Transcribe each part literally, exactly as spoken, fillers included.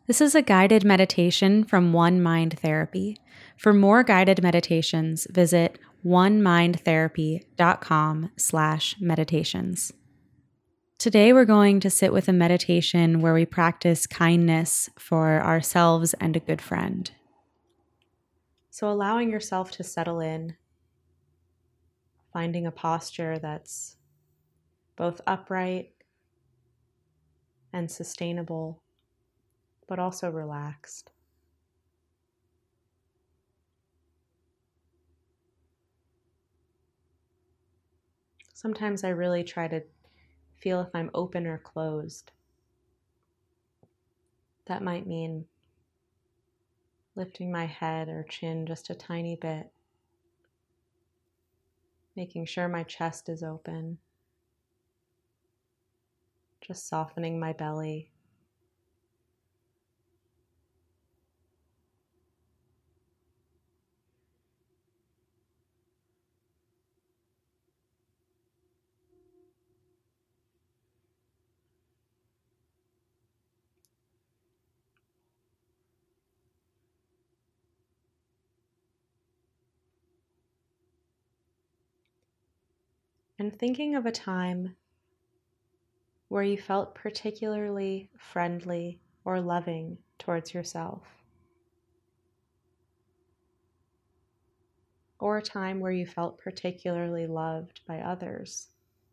This is a guided meditation from One Mind Therapy. For more guided meditations, visit onemindtherapy.com slash meditations. Today we're going to sit with a meditation where we practice kindness for ourselves and a good friend. So allowing yourself to settle in, finding a posture that's both upright and sustainable, but also relaxed. Sometimes I really try to feel if I'm open or closed. That might mean lifting my head or chin just a tiny bit, making sure my chest is open, just softening my belly. And thinking of a time where you felt particularly friendly or loving towards yourself, or a time where you felt particularly loved by others.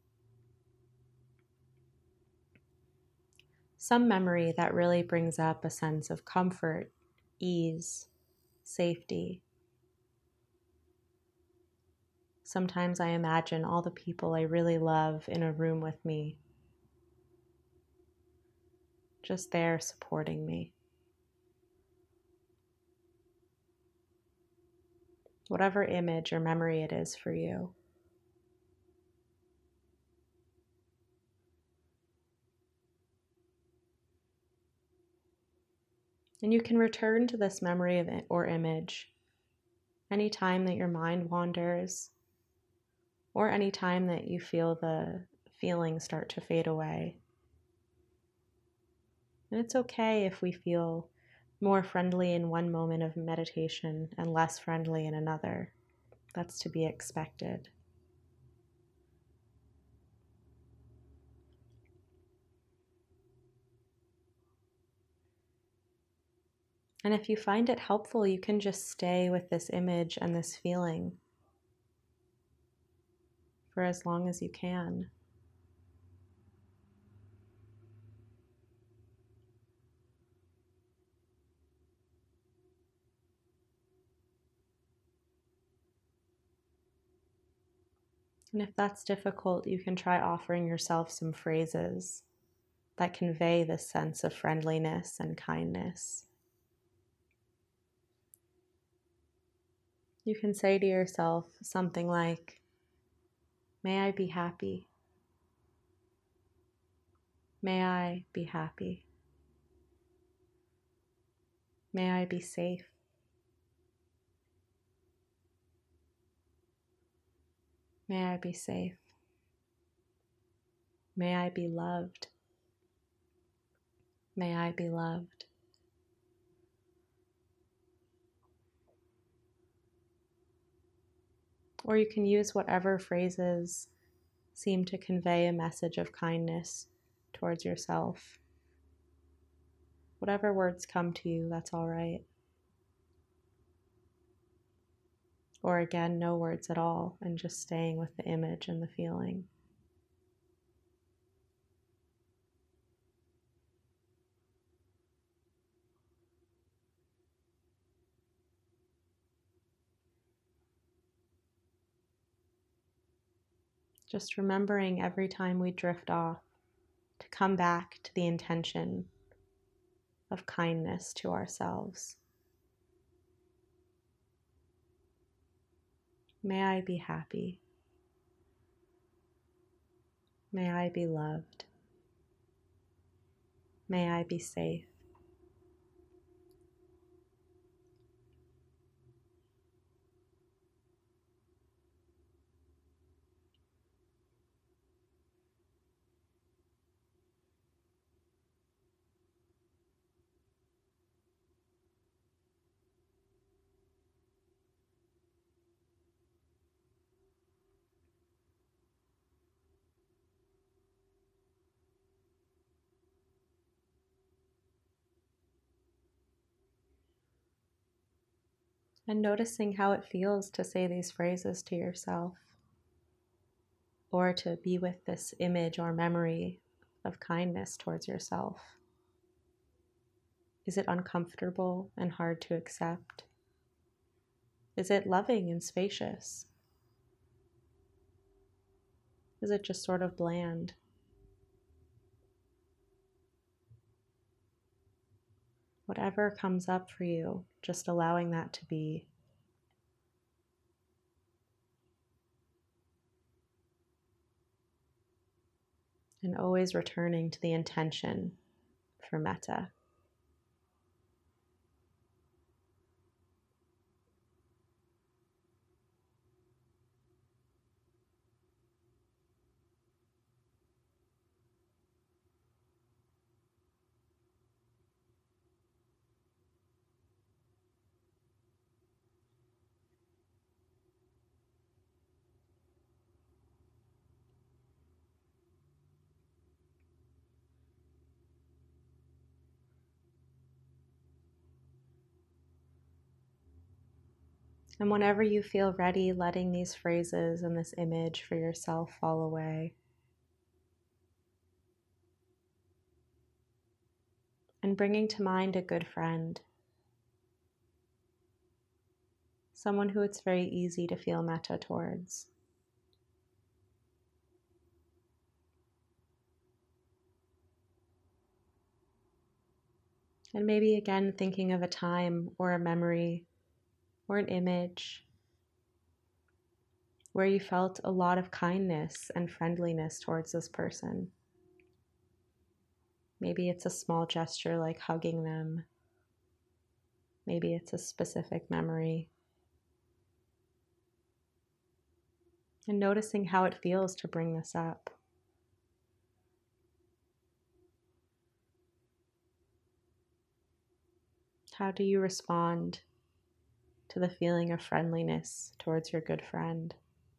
Some memory that really brings up a sense of comfort, ease, safety. Sometimes I imagine all the people I really love in a room with me, just there supporting me. Whatever image or memory it is for you. And you can return to this memory of it or image anytime that your mind wanders, or anytime that you feel the feelings start to fade away. And it's okay if we feel more friendly in one moment of meditation and less friendly in another. That's to be expected. And if you find it helpful, you can just stay with this image and this feeling for as long as you can. And if that's difficult, you can try offering yourself some phrases that convey this sense of friendliness and kindness. You can say to yourself something like, "May I be happy. May I be happy. May I be safe. May I be safe. May I be loved. May I be loved." Or you can use whatever phrases seem to convey a message of kindness towards yourself. Whatever words come to you, that's all right. Or again, no words at all, and just staying with the image and the feeling. Just remembering every time we drift off to come back to the intention of kindness to ourselves. May I be happy. May I be loved. May I be safe. And noticing how it feels to say these phrases to yourself, or to be with this image or memory of kindness towards yourself. Is it uncomfortable and hard to accept? Is it loving and spacious? Is it just sort of bland? Whatever comes up for you, just allowing that to be. And always returning to the intention for metta. And whenever you feel ready, letting these phrases and this image for yourself fall away. And bringing to mind a good friend. Someone who it's very easy to feel metta towards. And maybe again thinking of a time or a memory or an image where you felt a lot of kindness and friendliness towards this person. Maybe it's a small gesture like hugging them. Maybe it's a specific memory. And noticing how it feels to bring this up. How do you respond to the feeling of friendliness towards your good friend?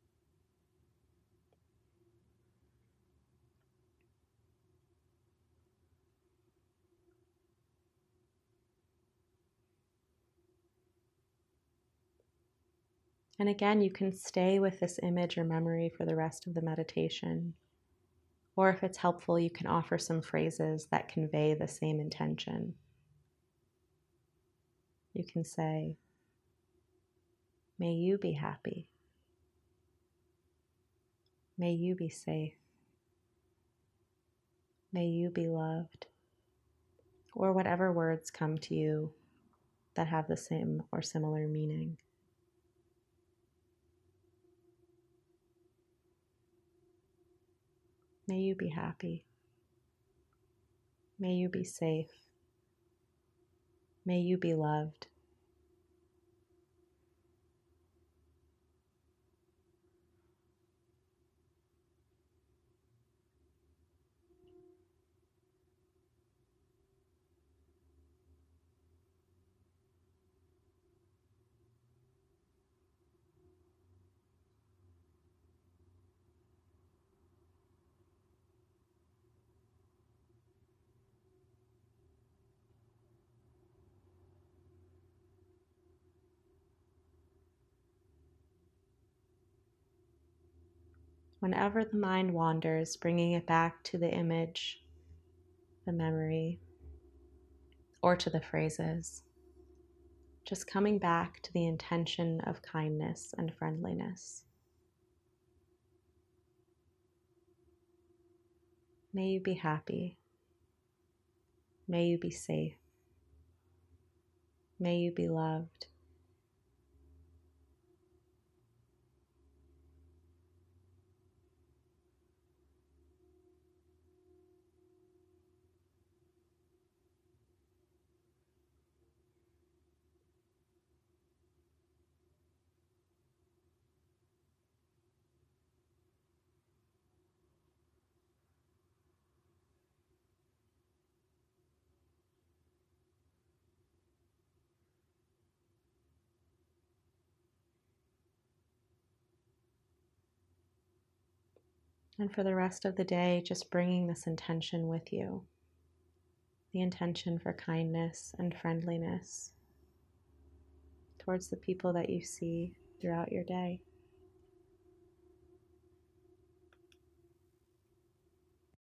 And again, you can stay with this image or memory for the rest of the meditation. Or if it's helpful, you can offer some phrases that convey the same intention. You can say, "May you be happy. May you be safe. May you be loved." Or whatever words come to you that have the same or similar meaning. May you be happy. May you be safe. May you be loved. Whenever the mind wanders, bringing it back to the image, the memory, or to the phrases, just coming back to the intention of kindness and friendliness. May you be happy. May you be safe. May you be loved. And for the rest of the day, just bringing this intention with you, the intention for kindness and friendliness. towards the people that you see throughout your day.